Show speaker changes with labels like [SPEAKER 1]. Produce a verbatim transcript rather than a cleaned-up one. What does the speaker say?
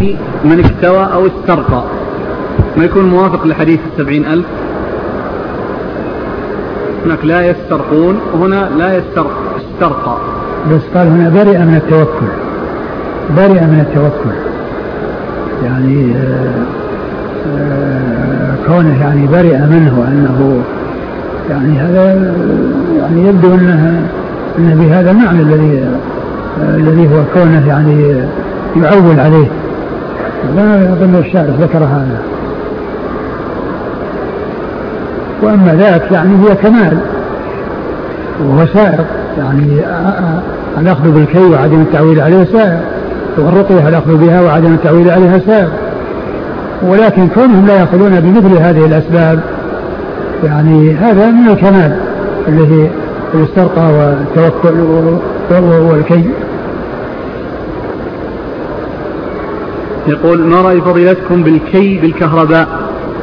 [SPEAKER 1] به من اكتوى أو استرقى ما يكون موافق لحديث السبعين ألف؟ هناك لا يسترقون وهنا لا يسترقى.
[SPEAKER 2] بس قال هنا برئ من التوكل، برئ من التوكل يعني آآ آآ كونه يعني برئ منه أنه يعني هذا يعني يبدو أنه أن بهذا المعنى الذي الذي هو كونه يعني يعول عليه. لا أظن الشاعر ذكر هذا. وأما ذاك يعني هي كمال وهو سائر، يعني الأخذ بالكي وعدم التعويل عليه سائر، والرقية الأخذ بها وعدم التعويل عليها سائر، ولكن كونهم لا يأخذون بمثل هذه الأسباب يعني هذا من الكمال الذي الاسترقى والتوكل والكي.
[SPEAKER 1] يقول: ما رأي فضيلتكم بالكي بالكهرباء